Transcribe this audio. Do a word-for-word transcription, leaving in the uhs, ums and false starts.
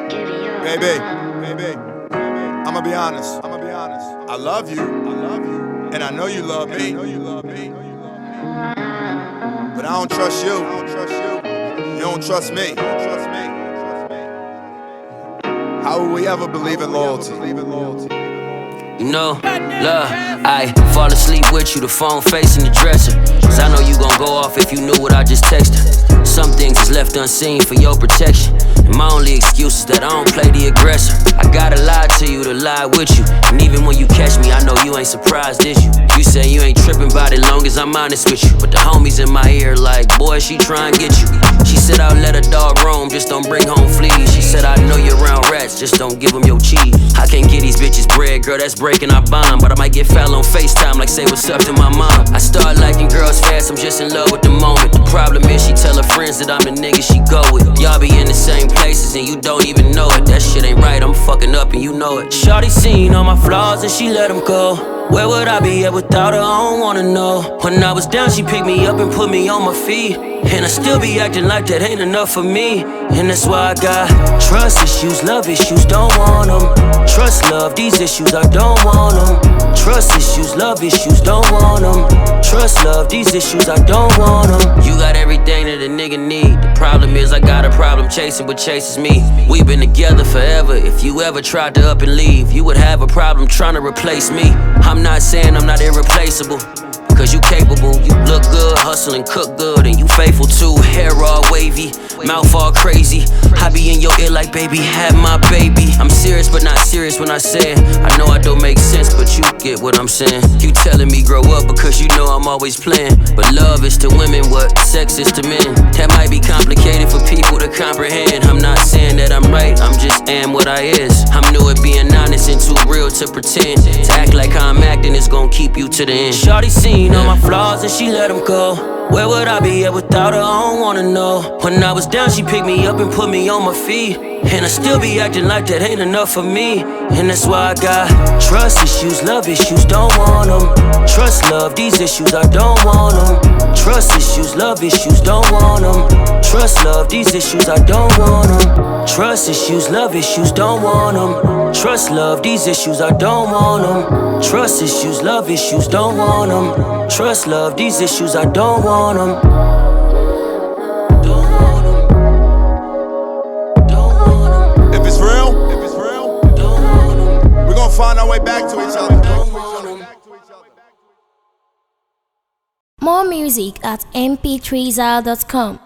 Baby, baby, I'ma be honest. I'ma be honest. I love you. I love you. And I know you love me. I know you love me. But I don't trust you. I don't trust you. You don't trust me. You don't trust me. How will we ever believe in loyalty? You know, love, I fall asleep with you, the phone facing the dresser. Cause I know you gon' go off if you knew what I just texted. Some things is left unseen for your protection. And my only excuse is that I don't play the aggressor. I gotta lie to you to lie with you. And even when you catch me, I know you ain't surprised, is you? You say you ain't tripping about it long as I'm honest with you. But the homies in my ear like, boy, she try and get you. She said I'll let a dog roam, just don't bring home fleas. She said I know you're around rats, just don't give them your cheese. I can't get these bitches bread, girl, that's breaking our bond. But I might get foul on FaceTime, like say what's up to my mom. I start liking girls fast, I'm just in love with the moment. The problem is she tell her friends that I'm the nigga she go with. Y'all be in the same places and you don't even know it. That shit ain't right, I'm fucking up and you know it. Shawty seen all my flaws and she let them go. Where would I be at without her? I don't wanna know. When I was down, she picked me up and put me on my feet. And I still be acting like that ain't enough for me. And that's why I got trust issues, love issues, don't want them. Trust, love, these issues, I don't want them. Trust issues, love issues, don't want them. Trust, love, these issues, I don't want them. You got everything that a nigga need. The problem is I got a problem chasing what chases me. We've been together forever. If you ever tried to up and leave, you would have a problem trying to replace me. I'm not saying I'm not irreplaceable, cause you capable, you look good, hustle and cook good, and you faithful too. Hair all wavy, mouth all crazy. I be in your ear like, baby, have my baby. I'm serious but not serious when I say it. I know I don't make sense, but you get what I'm saying. You telling me grow up because you know I'm always playing. But love is to women what sex is to men. That might be complicated for people to comprehend. I'm not saying that I'm right, I'm just am what I is. I'm new at being honest and too real to pretend. To act like how I'm acting is gonna keep you to the end. Shawty seen all my flaws and she let them go. Where would I be at without her? I don't wanna know. When I was down, she picked me up and put me on my feet. And I still be acting like that ain't enough for me. And that's why I got trust issues, love issues, don't want them. Trust, love, these issues, I don't want them. Trust issues, love issues, don't want them. Trust, love, these issues, I don't want them. Trust issues, love issues, don't want them. Trust, love, these issues, I don't want them. Trust issues, love issues, don't want them. Trust, love, these issues, I don't want them. Find our way back to each other. More music at m p three zal dot com.